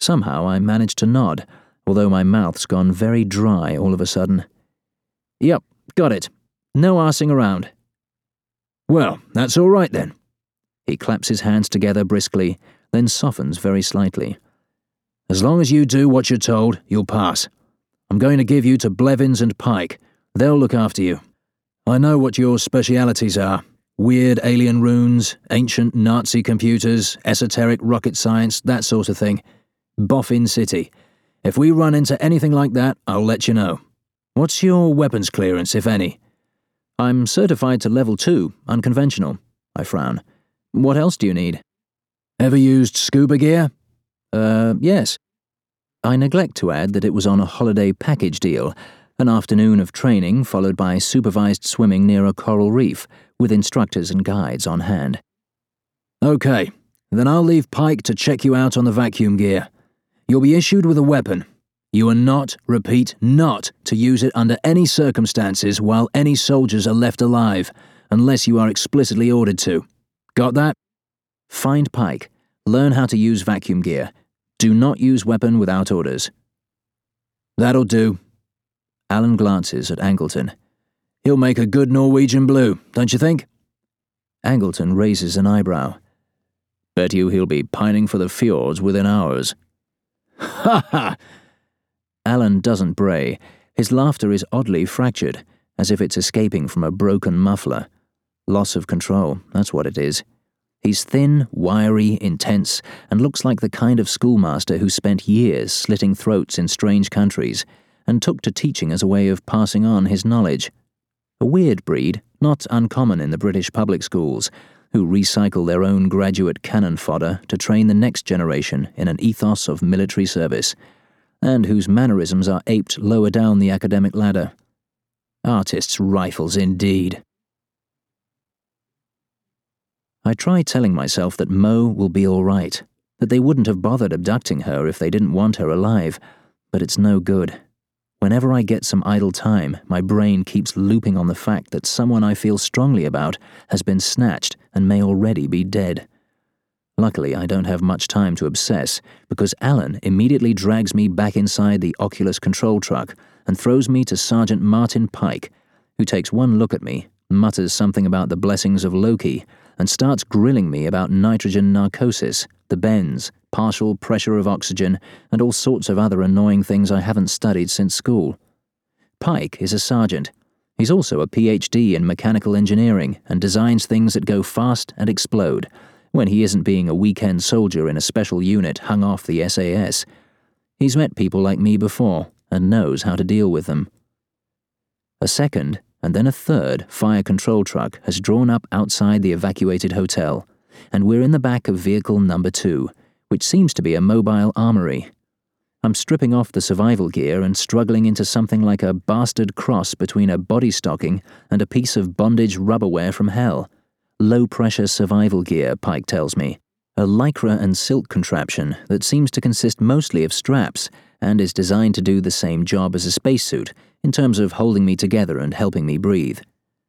Somehow I managed to nod, although my mouth's gone very dry all of a sudden. "Yep, got it. No arsing around." "Well, that's all right then." He claps his hands together briskly, then softens very slightly. "As long as you do what you're told, you'll pass. I'm going to give you to Blevins and Pike. They'll look after you. I know what your specialities are. Weird alien runes, ancient Nazi computers, esoteric rocket science, that sort of thing. Boffin City. If we run into anything like that, I'll let you know. What's your weapons clearance, if any?" "I'm certified to level 2, unconventional." I frown. "What else do you need?" "Ever used scuba gear?" Yes." I neglect to add that it was on a holiday package deal, an afternoon of training followed by supervised swimming near a coral reef, with instructors and guides on hand. "Okay, then I'll leave Pike to check you out on the vacuum gear. You'll be issued with a weapon. You are not, repeat, not to use it under any circumstances while any soldiers are left alive, unless you are explicitly ordered to. Got that? Find Pike. Learn how to use vacuum gear. Do not use weapon without orders." "That'll do." Alan glances at Angleton. "He'll make a good Norwegian blue, don't you think?" Angleton raises an eyebrow. "Bet you he'll be pining for the fjords within hours." "Ha ha!" Alan doesn't bray. His laughter is oddly fractured, as if it's escaping from a broken muffler. Loss of control, that's what it is. He's thin, wiry, intense, and looks like the kind of schoolmaster who spent years slitting throats in strange countries, and took to teaching as a way of passing on his knowledge. A weird breed, not uncommon in the British public schools, who recycle their own graduate cannon fodder to train the next generation in an ethos of military service, and whose mannerisms are aped lower down the academic ladder. Artists' rifles indeed. I try telling myself that Mo will be all right, that they wouldn't have bothered abducting her if they didn't want her alive, but it's no good. Whenever I get some idle time, my brain keeps looping on the fact that someone I feel strongly about has been snatched and may already be dead. Luckily, I don't have much time to obsess, because Alan immediately drags me back inside the Oculus control truck and throws me to Sergeant Martin Pike, who takes one look at me, mutters something about the blessings of Loki, and starts grilling me about nitrogen narcosis, the bends, partial pressure of oxygen, and all sorts of other annoying things I haven't studied since school. Pike is a sergeant. He's also a PhD in mechanical engineering and designs things that go fast and explode, when he isn't being a weekend soldier in a special unit hung off the SAS. He's met people like me before and knows how to deal with them. A second, and then a third, fire control truck has drawn up outside the evacuated hotel, and we're in the back of vehicle number 2, which seems to be a mobile armory. I'm stripping off the survival gear and struggling into something like a bastard cross between a body stocking and a piece of bondage rubberware from hell. Low-pressure survival gear, Pike tells me. A lycra and silk contraption that seems to consist mostly of straps and is designed to do the same job as a spacesuit in terms of holding me together and helping me breathe.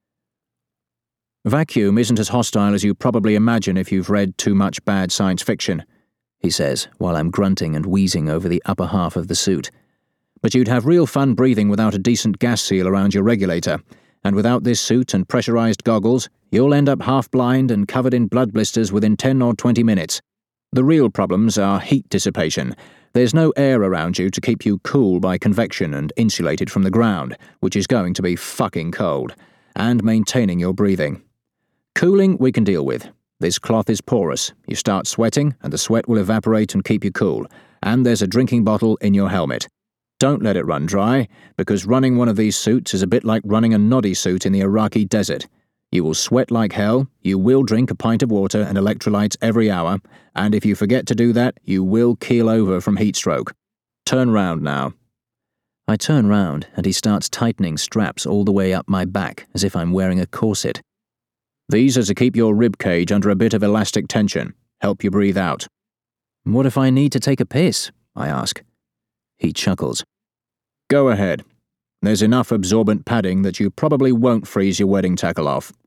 "Vacuum isn't as hostile as you probably imagine if you've read too much bad science fiction," he says, while I'm grunting and wheezing over the upper half of the suit. "But you'd have real fun breathing without a decent gas seal around your regulator, and without this suit and pressurized goggles, you'll end up half-blind and covered in blood blisters within 10 or 20 minutes. The real problems are heat dissipation. There's no air around you to keep you cool by convection and insulated from the ground, which is going to be fucking cold, and maintaining your breathing. Cooling we can deal with. This cloth is porous. You start sweating, and the sweat will evaporate and keep you cool, and there's a drinking bottle in your helmet. Don't let it run dry, because running one of these suits is a bit like running a noddy suit in the Iraqi desert. You will sweat like hell, you will drink a pint of water and electrolytes every hour, and if you forget to do that, you will keel over from heat stroke. Turn round now." I turn round, and he starts tightening straps all the way up my back, as if I'm wearing a corset. "These are to keep your rib cage under a bit of elastic tension, help you breathe out." "What if I need to take a piss?" I ask. He chuckles. "Go ahead. There's enough absorbent padding that you probably won't freeze your wedding tackle off.